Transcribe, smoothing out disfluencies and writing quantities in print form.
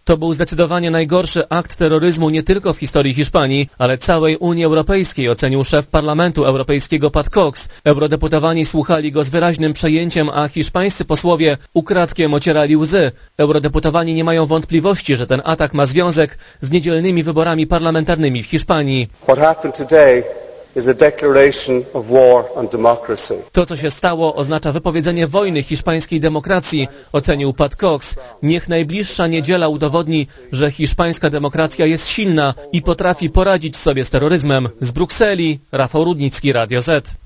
To był zdecydowanie najgorszy akt terroryzmu nie tylko w historii Hiszpanii, ale całej Unii Europejskiej, ocenił szef Parlamentu Europejskiego Pat Cox. Eurodeputowani słuchali go z wyraźnym przejęciem, a hiszpańscy posłowie ukradkiem ocierali łzy. Eurodeputowani nie mają wątpliwości, że ten atak ma związek z niedzielnymi wyborami parlamentarnymi w Hiszpanii. To, co się stało, oznacza wypowiedzenie wojny hiszpańskiej demokracji, ocenił Pat Cox. Niech najbliższa niedziela udowodni, że hiszpańska demokracja jest silna i potrafi poradzić sobie z terroryzmem. Z Brukseli, Rafał Rudnicki, Radio Z.